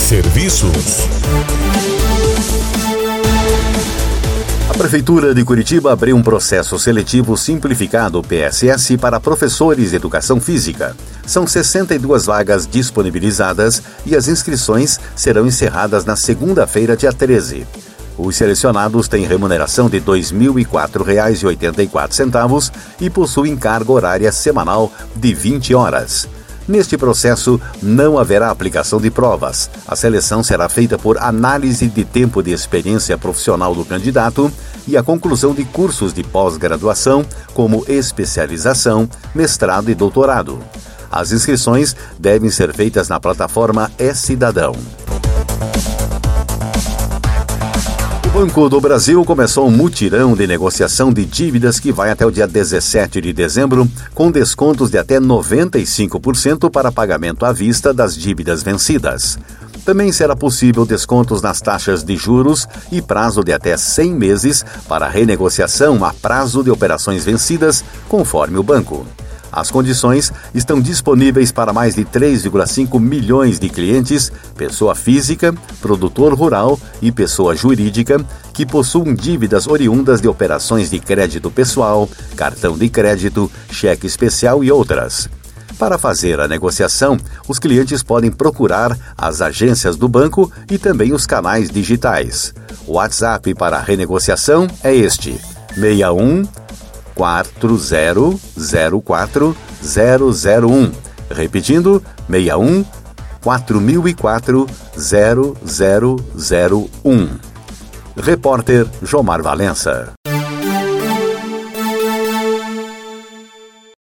Serviços. A Prefeitura de Curitiba abriu um processo seletivo simplificado PSS para professores de educação física. São 62 vagas disponibilizadas e as inscrições serão encerradas na segunda-feira, dia 13. Os selecionados têm remuneração de R$ 2.004,84 e possuem carga horária semanal de 20 horas. Neste processo, não haverá aplicação de provas. A seleção será feita por análise de tempo de experiência profissional do candidato e a conclusão de cursos de pós-graduação, como especialização, mestrado e doutorado. As inscrições devem ser feitas na plataforma E-Cidadão. O Banco do Brasil começou um mutirão de negociação de dívidas que vai até o dia 17 de dezembro, com descontos de até 95% para pagamento à vista das dívidas vencidas. Também será possível descontos nas taxas de juros e prazo de até 100 meses para renegociação a prazo de operações vencidas, conforme o banco. As condições estão disponíveis para mais de 3,5 milhões de clientes, pessoa física, produtor rural e pessoa jurídica, que possuem dívidas oriundas de operações de crédito pessoal, cartão de crédito, cheque especial e outras. Para fazer a negociação, os clientes podem procurar as agências do banco e também os canais digitais. O WhatsApp para a renegociação é este: 61 4004-001. Repetindo, 61 4004-0001. Repórter Jomar Valença.